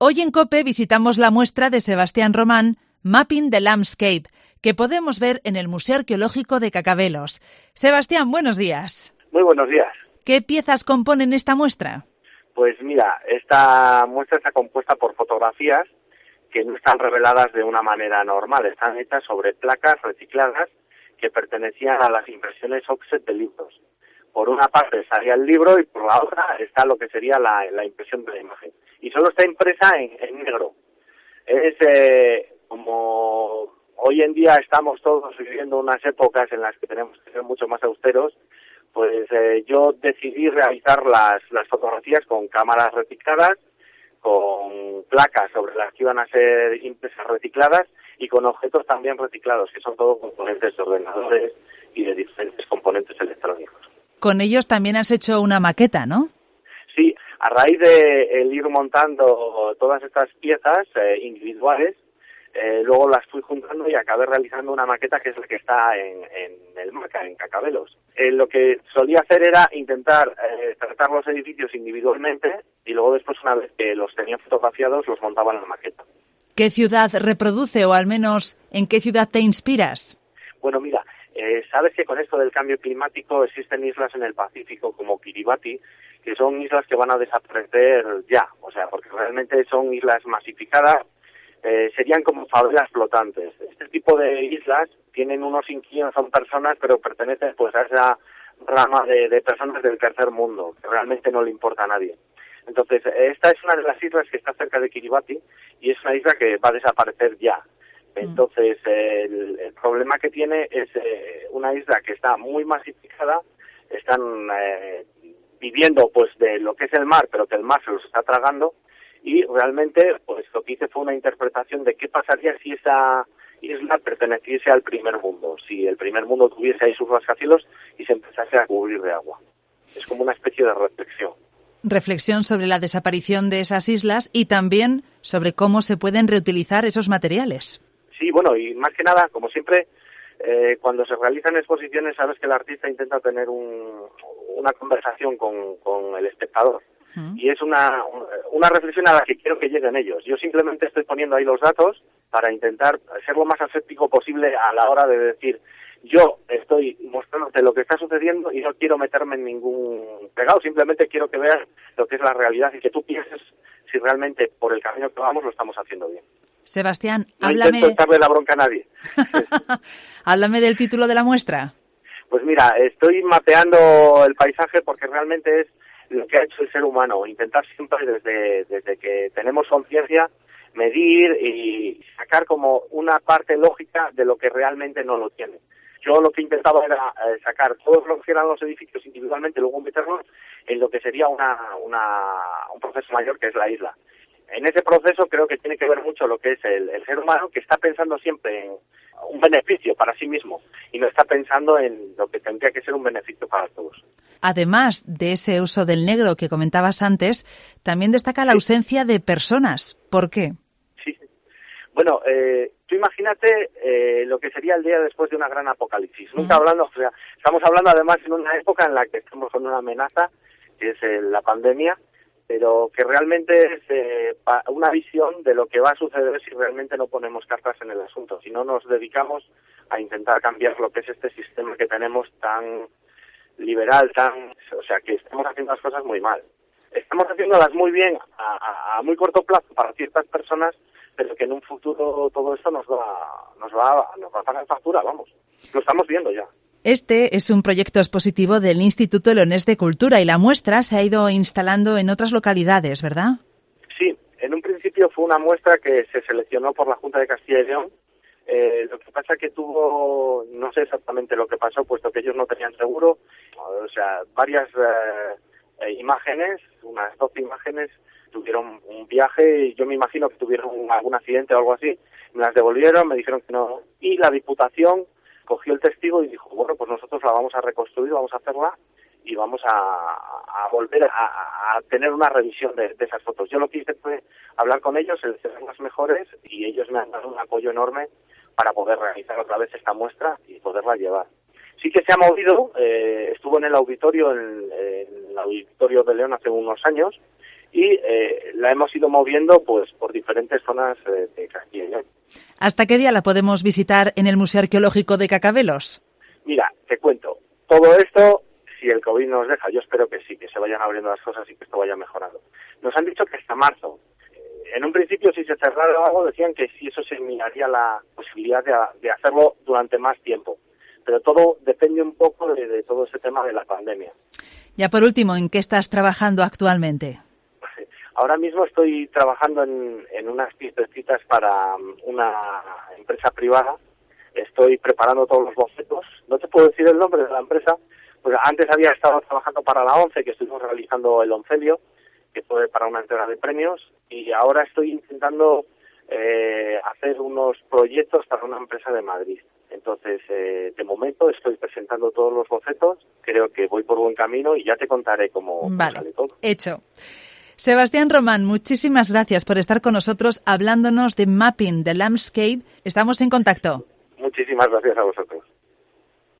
Hoy en COPE visitamos la muestra de Sebastián Román, Mapping the Landscape, que podemos ver en el Museo Arqueológico de Cacabelos. Sebastián, buenos días. Muy buenos días. ¿Qué piezas componen esta muestra? Pues mira, esta muestra está compuesta por fotografías que no están reveladas de una manera normal, están hechas sobre placas recicladas que pertenecían a las impresiones offset de libros. Por una parte salía el libro y por la otra está lo que sería la impresión de la imagen. Y solo está impresa en negro. Es como hoy en día estamos todos viviendo unas épocas en las que tenemos que ser mucho más austeros, pues yo decidí realizar las fotografías con cámaras recicladas, con placas sobre las que iban a ser impresas recicladas y con objetos también reciclados, que son todos componentes de ordenadores y de diferentes componentes electrónicos. Con ellos también has hecho una maqueta, ¿no? Sí, a raíz de el ir montando todas estas piezas individuales, luego las fui juntando y acabé realizando una maqueta que es la que está en el MACA, en Cacabelos. Lo que solía hacer era intentar tratar los edificios individualmente y luego después, una vez que los tenía fotografiados, los montaba en la maqueta. ¿Qué ciudad reproduce o al menos en qué ciudad te inspiras? Bueno, mira, sabes que con esto del cambio climático existen islas en el Pacífico como Kiribati, que son islas que van a desaparecer ya, o sea, porque realmente son islas masificadas, serían como favelas flotantes. Este tipo de islas tienen unos inquilinos, son personas, pero pertenecen pues a esa rama de personas del tercer mundo, que realmente no le importa a nadie. Entonces, esta es una de las islas que está cerca de Kiribati y es una isla que va a desaparecer ya. Entonces, el problema que tiene es una isla que está muy masificada, están viviendo pues de lo que es el mar, pero que el mar se los está tragando, y realmente pues lo que hice fue una interpretación de qué pasaría si esa isla perteneciese al primer mundo, si el primer mundo tuviese ahí sus rascacielos y se empezase a cubrir de agua. Es como una especie de reflexión. Reflexión sobre la desaparición de esas islas y también sobre cómo se pueden reutilizar esos materiales. Sí, bueno, y más que nada, como siempre, cuando se realizan exposiciones, sabes que el artista intenta tener una conversación con el espectador. Y es una reflexión a la que quiero que lleguen ellos. Yo simplemente estoy poniendo ahí los datos para intentar ser lo más aséptico posible a la hora de decir, yo estoy mostrándote lo que está sucediendo y no quiero meterme en ningún pegado, simplemente quiero que veas lo que es la realidad y que tú pienses si realmente por el camino que vamos lo estamos haciendo bien. Sebastián, no háblame... intento echarle la bronca a nadie. Háblame del título de la muestra. Pues mira, estoy mapeando el paisaje porque realmente es lo que ha hecho el ser humano, intentar siempre desde que tenemos conciencia medir y sacar como una parte lógica de lo que realmente no lo tiene. Yo lo que intentaba era sacar todos los que eran los edificios individualmente, luego meterlos en lo que sería un proceso mayor que es la isla. En ese proceso creo que tiene que ver mucho lo que es el ser humano, que está pensando siempre en un beneficio para sí mismo y no está pensando en lo que tendría que ser un beneficio para todos. Además de ese uso del negro que comentabas antes, también destaca la ausencia de personas. ¿Por qué? Sí. Bueno, tú imagínate lo que sería el día después de una gran apocalipsis. Nunca hablando, o sea, estamos hablando además en una época en la que estamos con una amenaza, que es la pandemia, pero que realmente es una visión de lo que va a suceder si realmente no ponemos cartas en el asunto, si no nos dedicamos a intentar cambiar lo que es este sistema que tenemos tan liberal, o sea, que estamos haciendo las cosas muy mal. Estamos haciéndolas muy bien a muy corto plazo para ciertas personas, pero que en un futuro todo esto nos va a pagar factura, vamos. Lo estamos viendo ya. Este es un proyecto expositivo del Instituto Leonés de Cultura y la muestra se ha ido instalando en otras localidades, ¿verdad? Sí, en un principio fue una muestra que se seleccionó por la Junta de Castilla y León. Lo que pasa que tuvo, no sé exactamente lo que pasó, puesto que ellos no tenían seguro, o sea, varias imágenes, unas 12 imágenes, tuvieron un viaje y yo me imagino que tuvieron algún accidente o algo así, me las devolvieron, me dijeron que no, y la Diputación cogió el testigo y dijo, bueno, pues nosotros la vamos a reconstruir, vamos a hacerla y vamos a volver a tener una revisión de esas fotos. Yo lo que hice fue hablar con ellos, seleccionar las mejores y ellos me han dado un apoyo enorme para poder realizar otra vez esta muestra y poderla llevar. Sí que se ha movido, estuvo en el auditorio, en el auditorio de León hace unos años y la hemos ido moviendo pues por diferentes zonas de Castilla y León. ¿Hasta qué día la podemos visitar en el Museo Arqueológico de Cacabelos? Mira, te cuento, todo esto, si el COVID nos deja, yo espero que sí, que se vayan abriendo las cosas y que esto vaya mejorando. Nos han dicho que hasta marzo. En un principio, si se cerrara algo, decían que sí, eso se miraría la posibilidad de hacerlo durante más tiempo. Pero todo depende un poco de todo ese tema de la pandemia. Ya por último, ¿en qué estás trabajando actualmente? Ahora mismo estoy trabajando en unas piececitas para una empresa privada. Estoy preparando todos los bocetos. No te puedo decir el nombre de la empresa. Pues antes había estado trabajando para la ONCE, que estuvimos realizando el Oncelio, que fue para una entrega de premios, y ahora estoy intentando hacer unos proyectos para una empresa de Madrid. Entonces, de momento estoy presentando todos los bocetos, creo que voy por buen camino y ya te contaré cómo sale todo. Hecho. Sebastián Román, muchísimas gracias por estar con nosotros hablándonos de Mapping the Landscape. Estamos en contacto. Muchísimas gracias a vosotros.